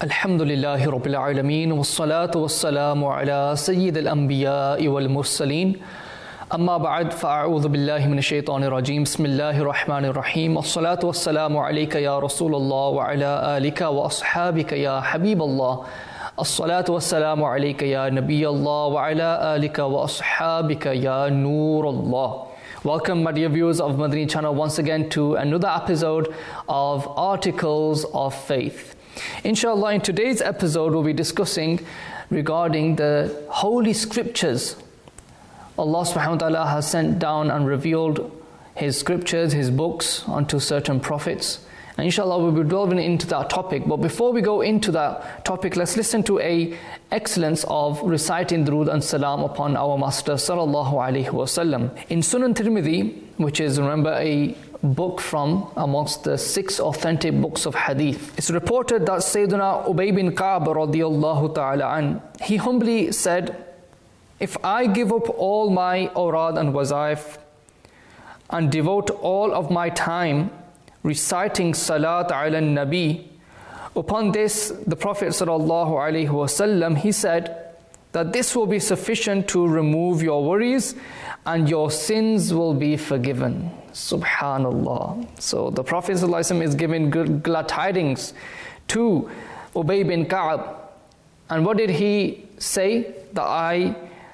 Alhamdulillahi Rabbil Alameen Wassalatu wassalamu ala Sayyid al-Anbiya wal Mursaleen Amma ba'd fa'a'udhu billahi minash shaitanir rajim Bismillahir Rahmanir Rahim Assalatu wassalamu alayka ya Rasulullah wa ala alika wa ashabika ya Habiballah Assalatu wassalamu alayka ya Nabiyallah wa ala alika wa ashabika ya Nurullah. Welcome my dear viewers of Madani channel once again to another episode of Articles of Faith. Inshallah, in today's episode we'll be discussing regarding the Holy Scriptures. Allah subhanahu wa ta'ala has sent down and revealed His scriptures, His books unto certain prophets. And inshallah we'll be delving into that topic. But before we go into that topic, let's listen to a excellence of reciting Durood and Salam upon our Master sallallahu alaihi wasallam. In Sunan Tirmidhi, which is, remember, a book from amongst the 6 authentic books of hadith, it's reported that Sayyidina Ubay bin Ka'b radiyallahu ta'ala an, he humbly said, if I give up all my awrad and wazaif and devote all of my time reciting Salat ala Nabi, upon this the Prophet sallallahu alaihi wasallam, he said that this will be sufficient to remove your worries and your sins will be forgiven. Subhanallah. So the Prophet sallallahu alaihi wasallam is giving glad tidings to Ubay bin Ka'b. And what did he say? That I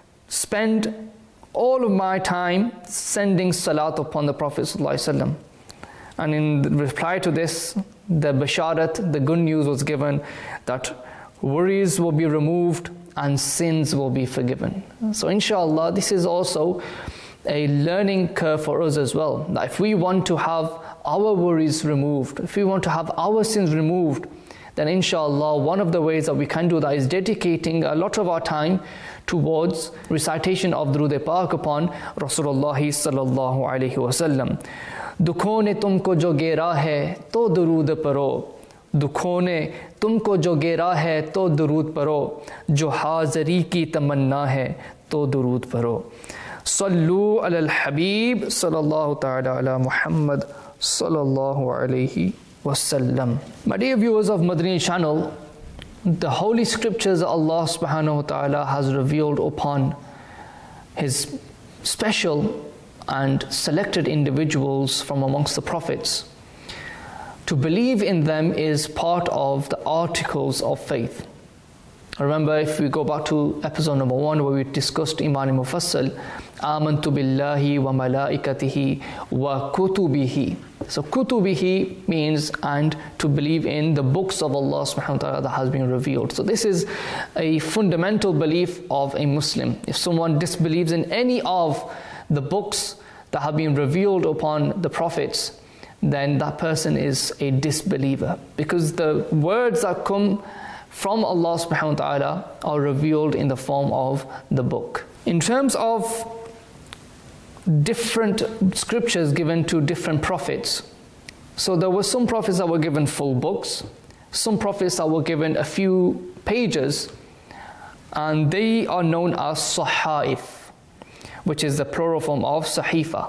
spend all of my time sending salat upon the Prophet sallallahu alaihi wasallam. And in reply to this, the basharat, the good news was given that worries will be removed and sins will be forgiven. So inshallah, this is also a learning curve for us as well. That if we want to have our worries removed, if we want to have our sins removed, then inshallah one of the ways that we can do that is dedicating a lot of our time towards recitation of Durood Pak upon Rasulullah sallallahu alaihi wasallam. दुखों ने तुमको जो घेरा है तो दुरूद पढ़ो, दुखों ने तुमको जो घेरा है तो दुरूद पढ़ो, जो हाज़री की तमन्ना है तो दुरूद पढ़ो. सल्लू अलल हबीब सल्लल्लाहु ताला अला मुहम्मद सल्लल्लाहु अलैहि wasallam. My dear viewers of Madani channel, the Holy Scriptures Allah subhanahu wa ta'ala has revealed upon His special and selected individuals from amongst the prophets. To believe in them is part of the articles of faith. Remember, if we go back to episode number 1 where we discussed Iman Mufassal, Amantu billahi wa malaikatihi wa kutubihi. So kutubihi means and to believe in the books of Allah subhanahu wa ta'ala that has been revealed. So this is a fundamental belief of a Muslim. If someone disbelieves in any of the books that have been revealed upon the prophets, then that person is a disbeliever, because the words that come from Allah subhanahu wa ta'ala are revealed in the form of the book. In terms of different scriptures given to different prophets, so there were some prophets that were given full books, some prophets that were given a few pages, and they are known as Sahaif, which is the plural form of Sahifa.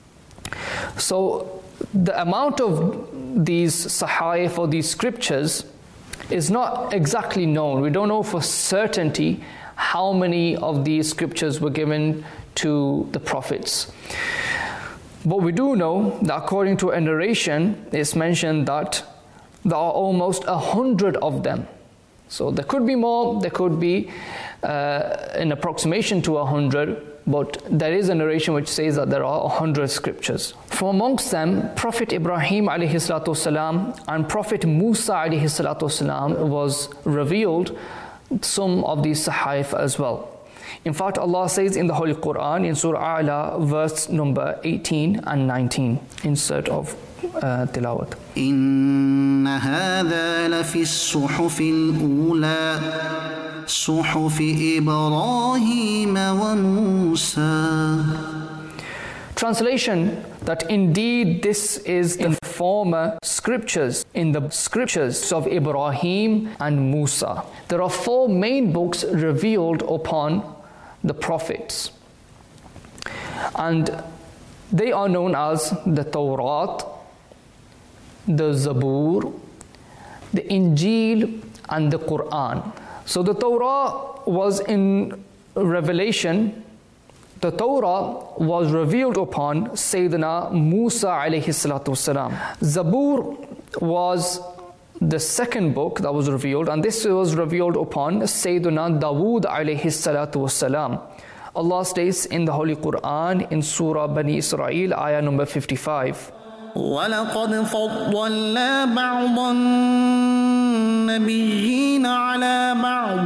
So the amount of these Sahaif or these scriptures is not exactly known. We don't know for certainty how many of these scriptures were given to the prophets. But we do know that according to a narration, it's mentioned that there are almost 100 of them. So there could be more, there could be an approximation to 100, but there is a narration which says that there are 100 scriptures. From amongst them, Prophet Ibrahim alayhi salatu wasalam and Prophet Musa alayhi salatu wasalam was revealed some of these Sahaif as well. In fact, Allah says in the Holy Quran, in Surah A'la, verse number 18 and 19, insert of tilawat. إن هذا لفي الصحف الأولى صحف إبراهيم وموسى. Translation: that indeed this is in the former scriptures, in the scriptures of Ibrahim and Musa. There are 4 main books revealed upon the prophets, and they are known as the Tawrat, the Zabur, the Injil and the Quran. So the Torah was in revelation. The Torah was revealed upon Sayyidina Musa alayhi salatu wasalam. Zabur was the second book that was revealed, and this was revealed upon Sayyidina Dawood alayhi salatu wasalam. Allah states in the Holy Quran in Surah Bani Israel, ayah number 55. وَلَقَدْ فَضَّلْنَا بَعْضَ النَّبِيِّينَ عَلَى بَعْضٍ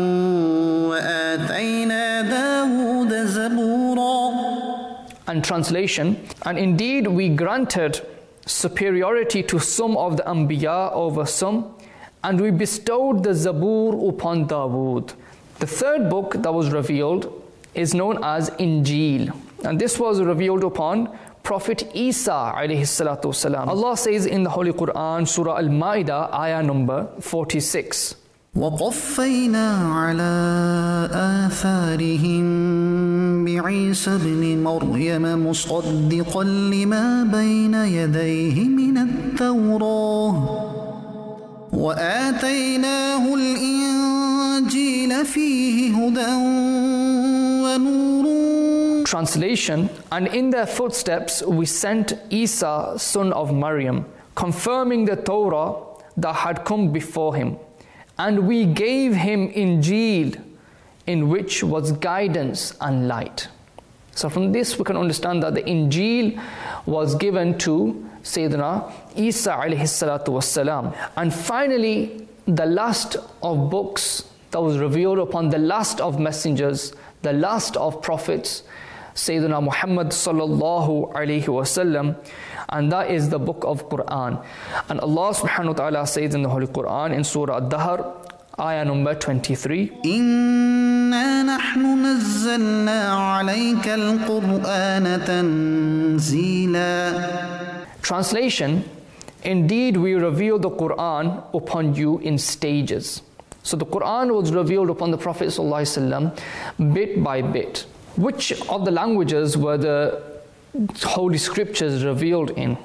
وَآتَيْنَا دَاوُودَ زَبُورًا. And translation, and indeed we granted superiority to some of the Anbiya over some, and we bestowed the Zabur upon Dawood. The third book that was revealed is known as Injil, and this was revealed upon Prophet Isa alayhi salatu wasalam. Allah says in the Holy Quran, Surah Al-Ma'idah, ayah number 46. وَقَفَّيْنَا عَلَىٰ آثَارِهِمْ بِعِيسَى ابْنِ مَرْيَمَ مُصَدِّقًا لِمَا بَيْنَ يَدَيْهِ مِنَ التَّوْرَاةِ وَآتَيْنَاهُ الْإِنْجِيلَ فِيهِ هُدًى وَنُورٌ. Translation, and in their footsteps we sent Isa, son of Maryam, confirming the Torah that had come before him. And we gave him Injil, in which was guidance and light. So from this we can understand that the Injil was given to Sayyidina Isa alayhi salatu wassalam. And finally, the last of books that was revealed upon the last of messengers, the last of prophets, Sayyidina Muhammad sallallahu alayhi wasallam, and that is the book of Quran. And Allah subhanahu wa ta'ala says in the Holy Quran in Surah Ad-Dahr, ayah number 23. إِنَّا نَحْنُ نَزَّلْنَا عَلَيْكَ الْقُرْآنَ تَنزِيلًا. Translation, indeed we revealed the Quran upon you in stages. So the Quran was revealed upon the Prophet sallallahu alaihi wasallam bit by bit. Which of the languages were the Holy Scriptures revealed in?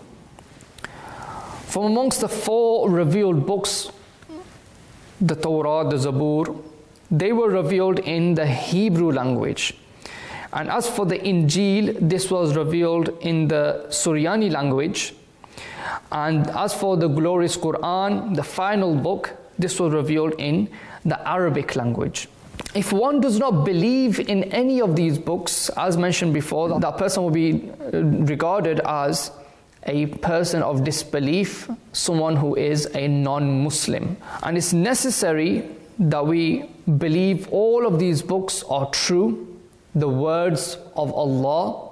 From amongst the 4 revealed books, the Torah, the Zabur, they were revealed in the Hebrew language. And as for the Injil, this was revealed in the Suryani language. And as for the glorious Quran, the final book, this was revealed in the Arabic language. If one does not believe in any of these books, as mentioned before, that person will be regarded as a person of disbelief, someone who is a non-Muslim. And it's necessary that we believe all of these books are true, the words of Allah,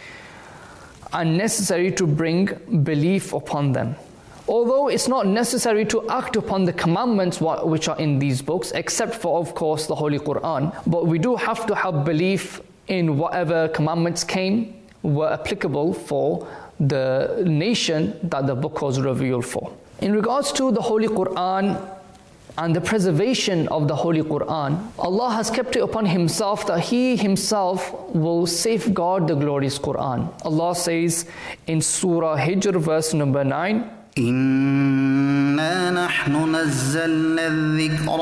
and necessary to bring belief upon them. Although it's not necessary to act upon the commandments which are in these books, except for, of course, the Holy Quran, but we do have to have belief in whatever commandments were applicable for the nation that the book was revealed for. In regards to the Holy Quran and the preservation of the Holy Quran, Allah has kept it upon Himself that He Himself will safeguard the glorious Quran. Allah says in Surah Hijr, verse number 9, إِنَّا نَحْنُ نَزَّلْنَا الذِّكْرَ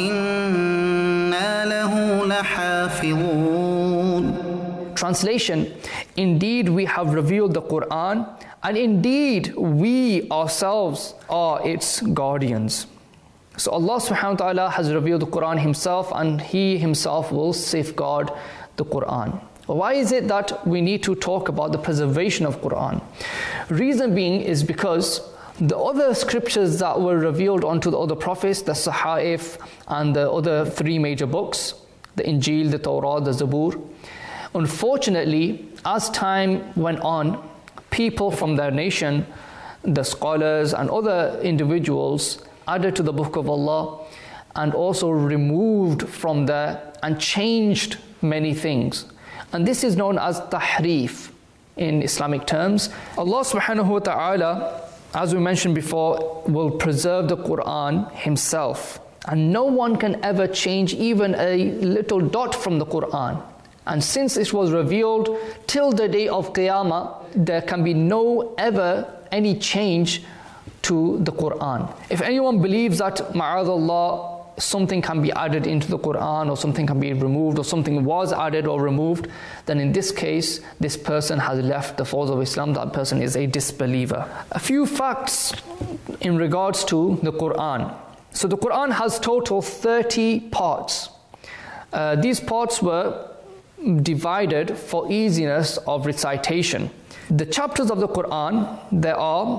وَإِنَّا لَهُ لَحَافِظُونَ. Translation, indeed we have revealed the Quran, and indeed we ourselves are its guardians. So Allah subhanahu wa ta'ala has revealed the Quran Himself, and He Himself will safeguard the Quran. Why is it that we need to talk about the preservation of Quran? Reason being is because the other scriptures that were revealed onto the other prophets, the Sahaif and the other 3 major books, the Injil, the Torah, the Zabur, unfortunately, as time went on, people from their nation, the scholars and other individuals added to the book of Allah and also removed from there and changed many things. And this is known as tahrif in Islamic terms. Allah subhanahu wa ta'ala, as we mentioned before, will preserve the Quran Himself. And no one can ever change even a little dot from the Quran. And since it was revealed till the day of Qiyamah, there can be no ever any change to the Quran. If anyone believes that, ma'adallah, something can be added into the Quran or something can be removed or something was added or removed, then in this case, this person has left the fold of Islam, that person is a disbeliever. A few facts in regards to the Quran. So the Quran has total 30 parts. These parts were divided for easiness of recitation. The chapters of the Quran, there are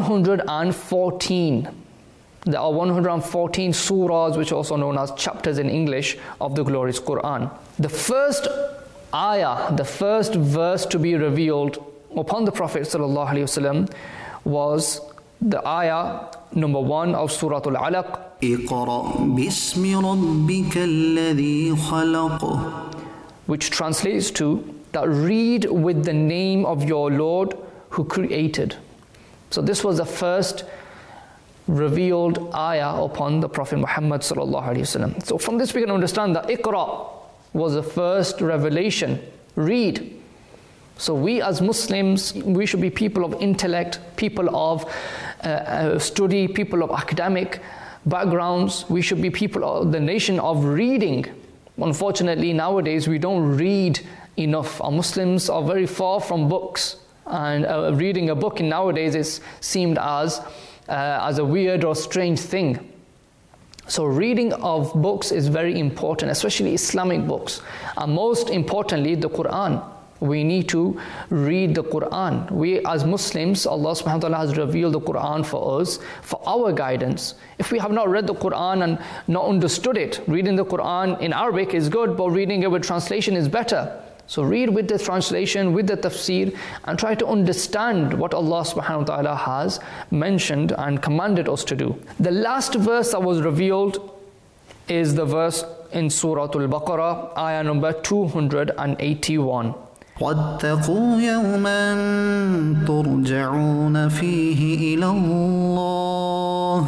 114. There are 114 surahs, which are also known as chapters in English, of the glorious Quran. The first ayah, the first verse to be revealed upon the Prophet ﷺ was the ayah number 1 of Surah Al-Alaq. اقرأ باسم ربك الذي خلق, which translates to that read with the name of your Lord who created. So this was the first revealed ayah upon the Prophet Muhammad sallallahu alaihi wasallam. So from this we can understand that Iqra was the first revelation, read. So we as Muslims, we should be people of intellect, people of study, people of academic backgrounds. We should be people of the nation of reading. Unfortunately, nowadays we don't read enough. Our Muslims are very far from books, and reading a book nowadays is seen as a weird or strange thing. So reading of books is very important, especially Islamic books, and most importantly the Quran. We need to read the Quran. We as Muslims, Allah subhanahu wa ta'ala has revealed the Quran for us, for our guidance. If we have not read the Quran and not understood it, reading the Quran in Arabic is good, but reading it with translation is better. So read with the translation, with the tafsir, and try to understand what Allah subhanahu wa ta'ala has mentioned and commanded us to do. The last verse that was revealed is the verse in Surah Al-Baqarah, ayah number 281. واتقوا يوما ترجعون فيه إلى الله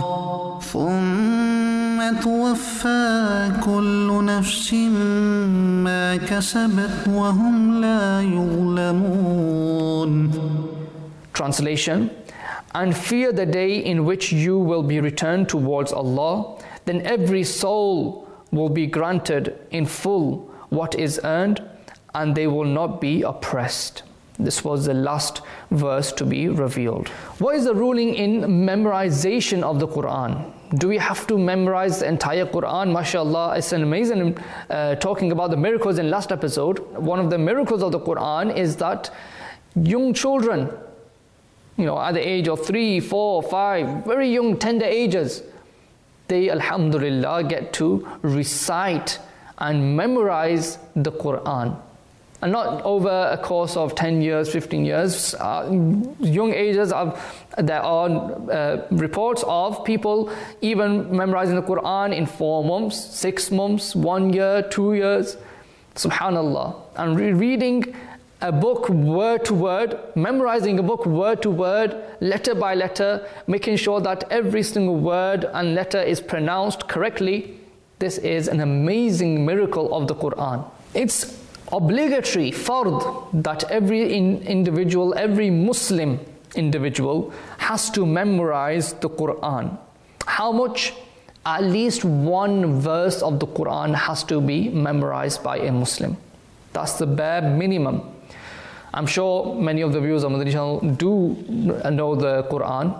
ثم توفى كل نفس ما كسبت وهم لا يظلمون. Translation: and fear the day in which you will be returned towards Allah, then every soul will be granted in full what is earned, and they will not be oppressed. This was the last verse to be revealed. What is the ruling in memorization of the Quran? Do we have to memorize the entire Quran? MashaAllah, it's an amazing talking about the miracles in last episode. One of the miracles of the Quran is that young children, at the age of 3, 4, 5, very young, tender ages, they, alhamdulillah, get to recite and memorize the Quran. And not over a course of 10 years, 15 years. Young ages, there are reports of people even memorizing the Quran in 4 months, 6 months, 1 year, 2 years. Subhanallah. And reading a book word to word, memorizing a book word to word, letter by letter, making sure that every single word and letter is pronounced correctly. This is an amazing miracle of the Quran. It's obligatory, fard, that every individual, every Muslim individual has to memorize the Quran. How much? At least 1 verse of the Quran has to be memorized by a Muslim. That's the bare minimum. I'm sure many of the viewers on the channel do know the Quran.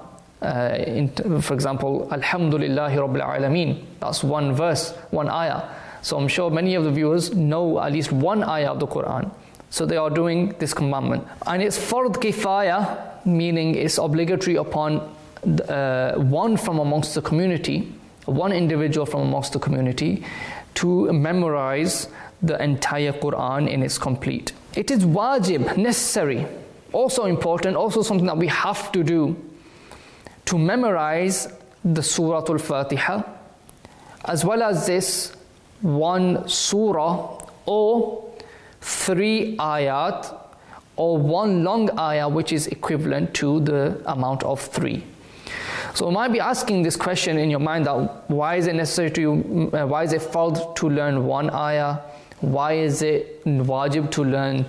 For example, Alhamdulillahi Rabbil Alameen. That's 1 verse, 1 ayah. So I'm sure many of the viewers know at least 1 ayah of the Quran. So they are doing this commandment. And it's fard kifaya, meaning it's obligatory upon one from amongst the community, one individual from amongst the community, to memorize the entire Quran in its complete. It is wajib, necessary, also important, also something that we have to do, to memorize the Surah Al-Fatiha, as well as this 1 surah or 3 ayat, or 1 long ayah which is equivalent to the amount of 3. So you might be asking this question in your mind, that why is it necessary why is it fard to learn 1 ayah? Why is it wajib to learn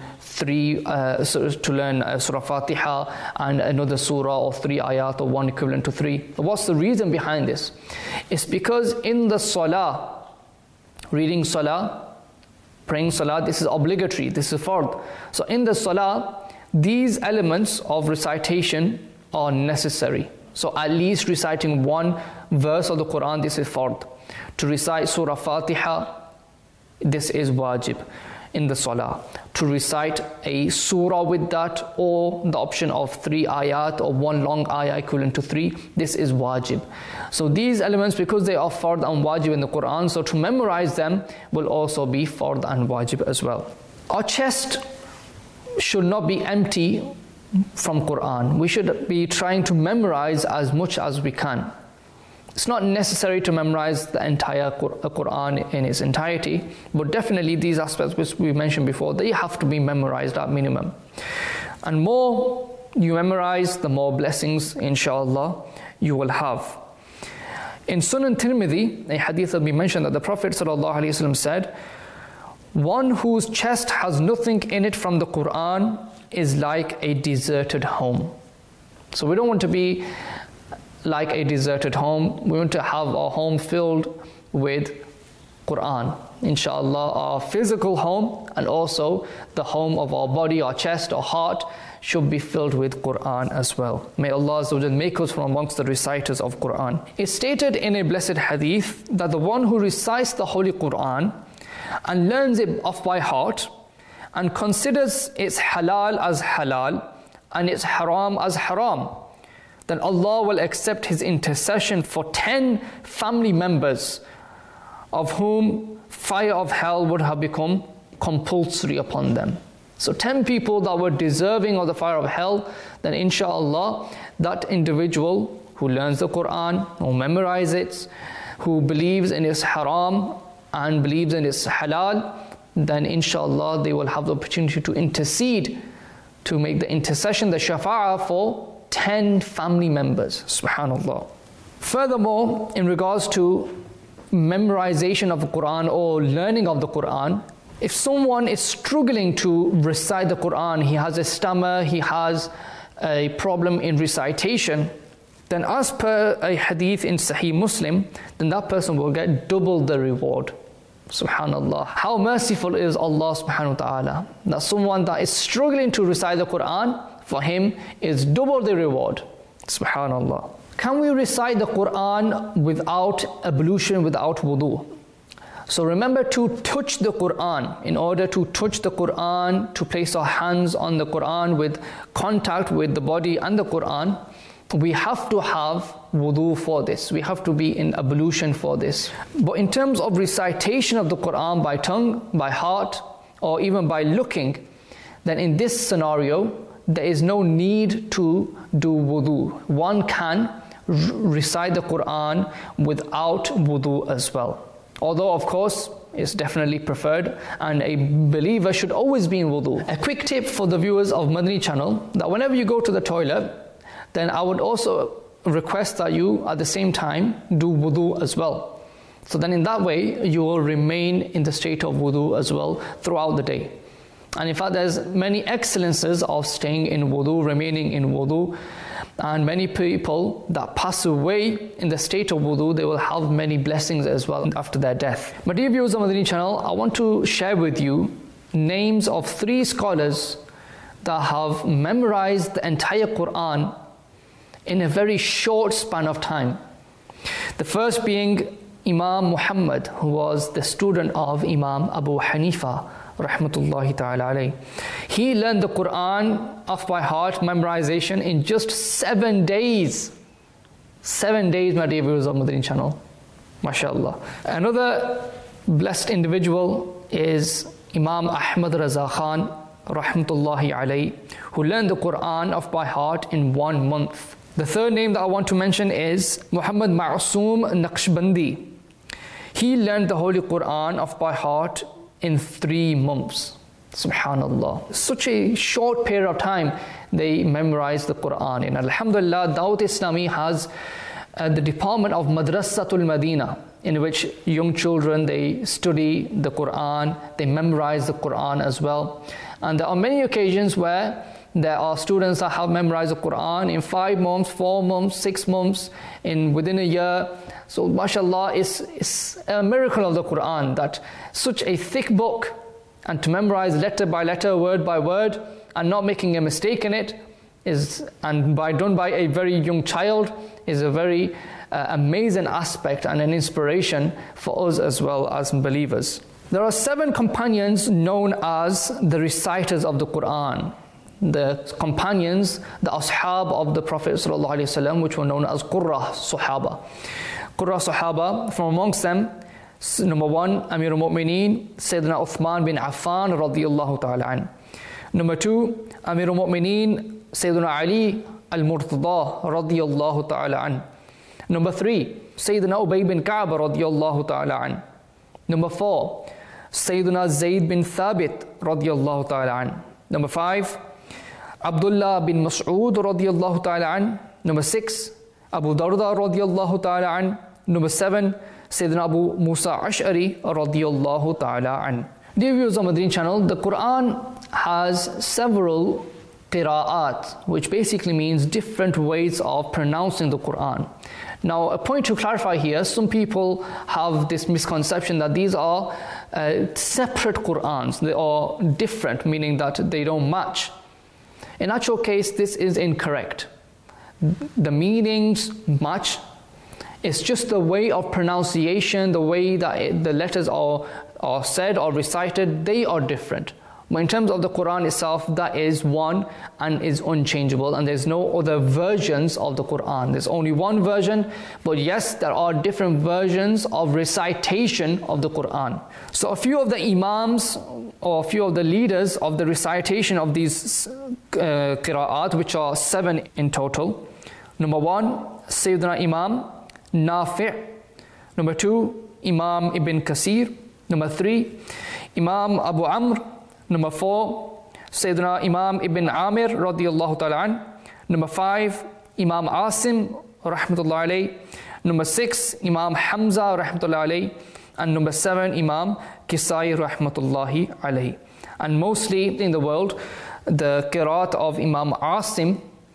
Surah Fatiha and another surah or 3 ayat or one equivalent to 3? What's the reason behind this? It's because in the salah, reading salah, praying salah, this is obligatory, this is fard. So in the salah, these elements of recitation are necessary. So at least reciting one verse of the Quran, this is fard. To recite Surah Fatiha, this is wajib in the salah. To recite a surah with that, or the option of 3 ayat or one long ayah equivalent to 3, this is wajib. So these elements, because they are fard and wajib in the Quran, so to memorize them will also be fard and wajib as well. Our chest should not be empty from Quran. We should be trying to memorize as much as we can. It's not necessary to memorize the entire Quran in its entirety, but definitely these aspects which we mentioned before, they have to be memorized at minimum. And more you memorize, the more blessings, inshallah, you will have. In Sunan Tirmidhi, a hadith that we mentioned, that the Prophet ﷺ said, one whose chest has nothing in it from the Quran is like a deserted home. So we don't want to be like a deserted home. We want to have our home filled with Quran. Inshallah, our physical home and also the home of our body, our chest, our heart should be filled with Quran as well. May Allah Azza wa Jalla make us from amongst the reciters of Quran. It's stated in a blessed hadith that the one who recites the Holy Quran and learns it off by heart and considers its halal as halal and its haram as haram, then Allah will accept his intercession for 10 family members of whom fire of hell would have become compulsory upon them. So 10 people that were deserving of the fire of hell, then inshallah that individual who learns the Quran, who memorizes it, who believes in its haram and believes in its halal, then inshallah they will have the opportunity to intercede, to make the intercession, the shafa'ah for 10 family members. Subhanallah. Furthermore, in regards to memorization of the Quran or learning of the Quran, if someone is struggling to recite the Quran, he has a stammer, he has a problem in recitation, then as per a hadith in Sahih Muslim, then that person will get double the reward. Subhanallah. How merciful is Allah subhanahu wa ta'ala, that someone that is struggling to recite the Quran, for him is double the reward. Subhanallah. Can we recite the Quran without ablution, without wudu? So remember to touch the Quran. In order to touch the Quran, to place our hands on the Quran with contact with the body and the Quran, we have to have wudu for this. We have to be in ablution for this. But in terms of recitation of the Quran by tongue, by heart, or even by looking, then in this scenario, there is no need to do wudu. One can recite the Quran without wudu as well. Although, of course, it's definitely preferred, and a believer should always be in wudu. A quick tip for the viewers of Madani channel, that whenever you go to the toilet, then I would also request that you at the same time do wudu as well. So then in that way, you will remain in the state of wudu as well throughout the day. And in fact, there's many excellences of staying in wudu, remaining in wudu. And many people that pass away in the state of wudu, they will have many blessings as well after their death. But dear viewers of Madani channel, I want to share with you names of 3 scholars that have memorized the entire Quran in a very short span of time. The first being Imam Muhammad, who was the student of Imam Abu Hanifa, rahmatullahi ta'ala alayh. He learned the Quran off by heart, memorization, in just 7 days. 7 days, my dear viewers of Madani channel. MashaAllah. Another blessed individual is Imam Ahmad Raza Khan, rahmatullahi alayh, who learned the Quran off by heart in 1 month. The third name that I want to mention is Muhammad Ma'soom Naqshbandi. He learned the Holy Quran off by heart in 3 months. Subhanallah. Such a short period of time they memorized the Quran. And Alhamdulillah, Dawat Islami has the department of Madrasatul Madina. in which young children, they study the Quran, they memorize the Quran as well. And there are many occasions where there are students that have memorized the Quran in 5 months, 4 months, 6 months, within a year. So mashallah, it's a miracle of the Quran that such a thick book, and to memorize letter by letter, word by word, and not making a mistake in it, done by a very young child, is a very amazing aspect and an inspiration for us as well as believers. There are 7 companions known as the reciters of the Quran. The companions, the ashab of the Prophet ﷺ, which were known as Qurra Sahaba. Qurra Sahaba, from amongst them, number 1, Amir al-Mu'mineen, Sayyidina Uthman bin Affan radiyallahu ta'ala an. Number 2, Amir al-Mu'mineen, Sayyidina Ali al-Murtada radiyallahu ta'ala an. Number 3, Sayyidina Ubay bin Ka'b radiyallahu ta'ala an. Number 4, Sayyidina Zayd bin Thabit radiyallahu ta'ala an. Number 5, Abdullah bin Mas'ud radiyallahu ta'ala an. Number 6, Abu Darda radiyallahu ta'ala an. Number 7, Sayyidina Abu Musa Ash'ari radiyallahu ta'ala an. Dear viewers of Madreen channel, the Quran has several qira'at, which basically means different ways of pronouncing the Quran. Now, a point to clarify here, some people have this misconception that these are separate Qurans. They are different, meaning that they don't match. In actual case, this is incorrect. The meanings match. It's just the way of pronunciation, the way that the letters are said or recited, they are different. But in terms of the Quran itself, that is one and is unchangeable, and there's no other versions of the Quran. There's only one version, but yes, there are different versions of recitation of the Quran. So a few of the imams or a few of the leaders of the recitation of these qira'at, which are 7 in total. Number 1, Sayyidina Imam Nafi'. Number 2, Imam Ibn Kasir. Number 3, Imam Abu Amr. Number 4, Sayyidina Imam Ibn Amir radiyallahu ta'ala an. Number 5, Imam Asim rahmatullahi alayh. Number 6, Imam Hamza rahmatullahi alayh. And number 7, Imam Kisai rahmatullahi alayh. And mostly in the world, the qiraat of Imam Asim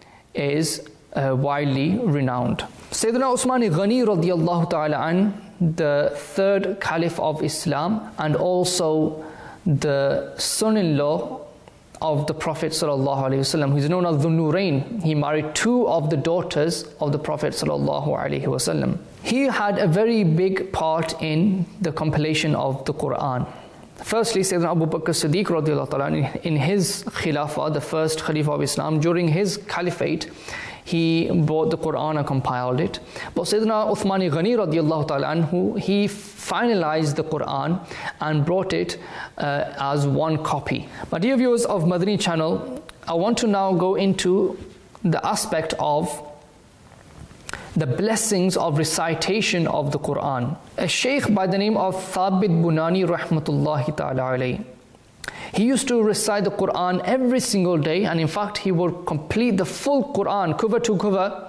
is widely renowned. Sayyidina Usman Ghani radiyallahu ta'ala an, the 3rd Caliph of Islam, and also the son-in-law of the Prophet sallallahu alaihi wasallam, who is known as Dhun Nurayn. He married 2 of the daughters of the Prophet sallallahu alaihi wasallam. He had a very big part in the compilation of the Quran. Firstly, Sayyidina Abu Bakr Siddiq radiyallahu ta'ala in his Khilafah, the first Khalifa of Islam, during his caliphate, he brought the Quran and compiled it. But Sayyidina Uthman Ghani radiyallahu ta'ala anhu, he finalized the Quran and brought it as one copy. But dear viewers of Madani channel, I want to now go into the aspect of the blessings of recitation of the Quran. A sheikh by the name of Thabit Bunani rahmatullahi ta'ala alayhi, he used to recite the Quran every single day, and in fact he would complete the full Quran cover to cover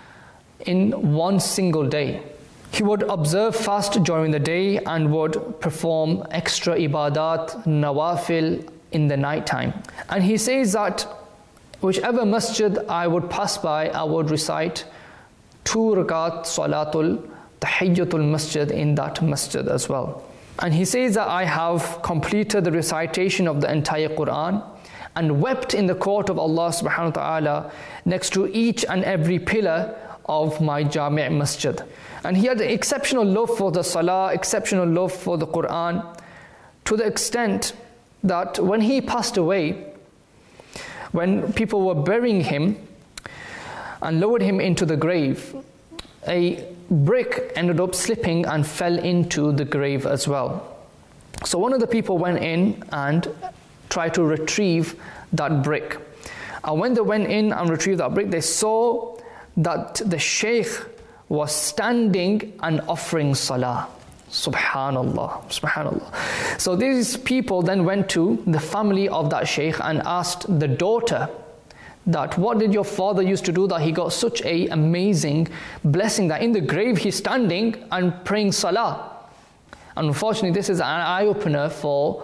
in one single day. He would observe fast during the day and would perform extra ibadat, nawafil in the night time. And he says that whichever masjid I would pass by, I would recite 2 rakat salatul tahiyyatul masjid in that masjid as well. And he says that I have completed the recitation of the entire Quran and wept in the court of Allah subhanahu wa ta'ala next to each and every pillar of my Jami' masjid. And he had exceptional love for the salah, exceptional love for the Quran, to the extent that when he passed away, when people were burying him and lowered him into the grave, a brick ended up slipping and fell into the grave as well. So one of the people went in and tried to retrieve that brick. And when they went in and retrieved that brick, they saw that the sheikh was standing and offering salah. Subhanallah, subhanallah. So these people then went to the family of that sheikh and asked the daughter that what did your father used to do that he got such a amazing blessing that in the grave he's standing and praying salah. And unfortunately, this is an eye-opener for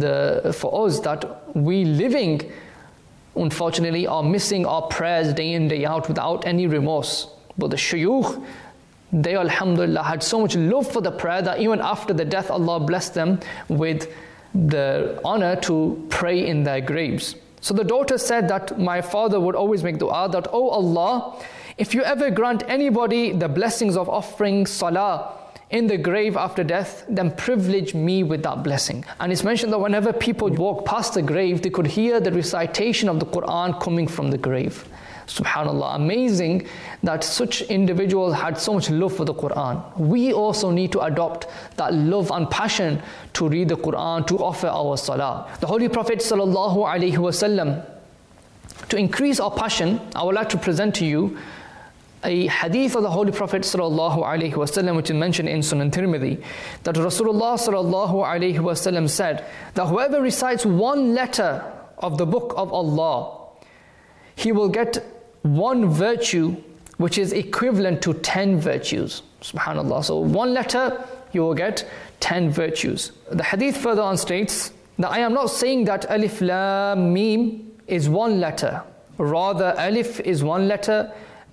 us that we living, unfortunately, are missing our prayers day in, day out without any remorse. But the shuyukh, they alhamdulillah had so much love for the prayer that even after the death, Allah blessed them with the honor to pray in their graves. So the daughter said that my father would always make dua that, "Oh Allah, if you ever grant anybody the blessings of offering salah in the grave after death, then privilege me with that blessing." And it's mentioned that whenever people walk past the grave, they could hear the recitation of the Quran coming from the grave. Subhanallah, amazing that such individuals had so much love for the Quran. We also need to adopt that love and passion to read the Quran, to offer our salah. The Holy Prophet sallallahu alaihi wasallam, to increase our passion, I would like to present to you a hadith of the Holy Prophet sallallahu alaihi wasallam, which is mentioned in Sunan Tirmidhi, that Rasulullah sallallahu alaihi wasallam said that whoever recites one letter of the book of Allah, he will get one virtue which is equivalent to 10 virtues. Subhanallah. So one letter, you will get 10 virtues. The hadith further on states that I am not saying that Alif Lam Mim is one letter. Rather, Alif is one letter,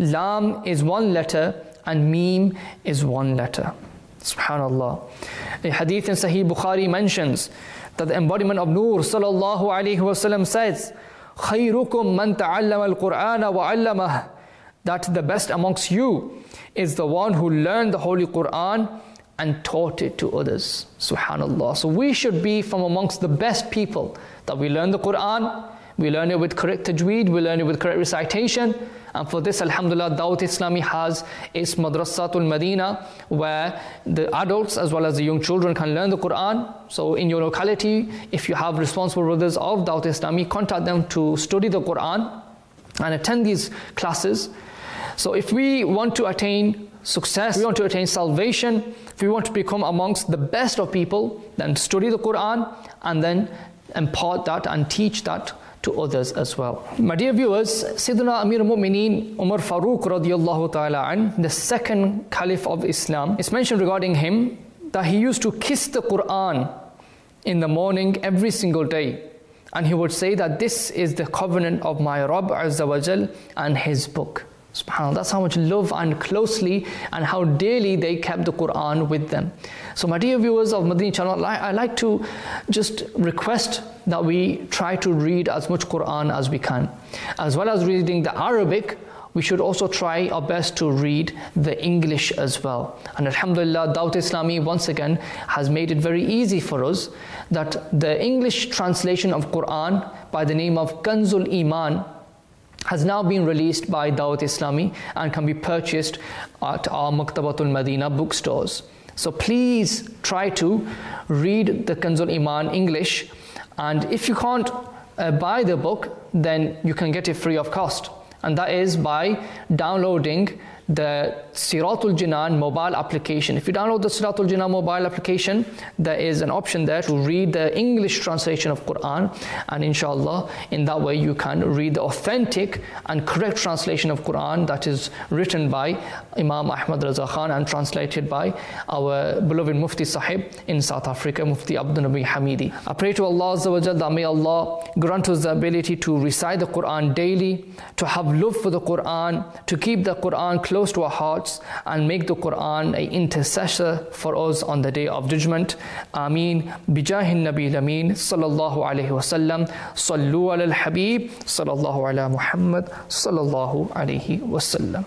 Lam is one letter, and Mim is one letter. Subhanallah. A hadith in Sahih Bukhari mentions that the embodiment of Nur sallallahu alayhi wasallam says, خَيْرُكُمْ مَنْ تَعَلَّمَ الْقُرْآنَ وَعَلَّمَهُ, that the best amongst you is the one who learned the Holy Quran and taught it to others. Subhanallah. So we should be from amongst the best people, that we learn the Quran, we learn it with correct tajweed, we learn it with correct recitation. And for this, alhamdulillah, Dawat Islami has its Madrasatul Madina, where the adults as well as the young children can learn the Quran. So in your locality, if you have responsible brothers of Dawat Islami, contact them to study the Quran and attend these classes. So if we want to attain success, we want to attain salvation, if we want to become amongst the best of people, then study the Quran and then impart that and teach that to others as well. My dear viewers, Sayyidina Amir al-Mu'mineen Umar Farooq radiyallahu ta'ala an, the second Caliph of Islam, it's mentioned regarding him that he used to kiss the Quran in the morning every single day. And he would say that this is the covenant of my Rabb Azza wa Jal and his book. SubhanAllah, that's how much love and closely and how daily they kept the Quran with them. So my dear viewers of Madani channel, I like to just request that we try to read as much Quran as we can. As well as reading the Arabic, we should also try our best to read the English as well. And alhamdulillah, Dawat Islami once again has made it very easy for us that the English translation of Quran by the name of Kanzul Iman has now been released by Dawat Islami and can be purchased at our Maktabatul Madina bookstores. So please try to read the Kanzul Iman English, and if you can't buy the book, then you can get it free of cost, and that is by downloading the Siratul Jinan mobile application. If you download the Siratul Jinan mobile application, there is an option there to read the English translation of Quran, and inshallah, in that way you can read the authentic and correct translation of Quran that is written by Imam Ahmad Raza Khan and translated by our beloved Mufti Sahib in South Africa, Mufti Abdul Nabi Hamidi. I pray to Allah Azza wa Jalla that may Allah grant us the ability to recite the Quran daily, to have love for the Quran, to keep the Quran close to our hearts, and make the Quran an intercessor for us on the day of judgment. Ameen. Bijahin Nabi Lameen sallallahu alayhi wasallam. Sallu ala al-Habib sallallahu ala Muhammad sallallahu alayhi wasallam.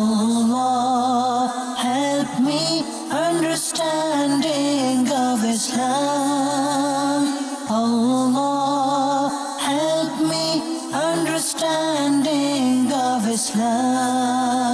Allah, help me understanding of Islam. Allah, help me understanding of Islam.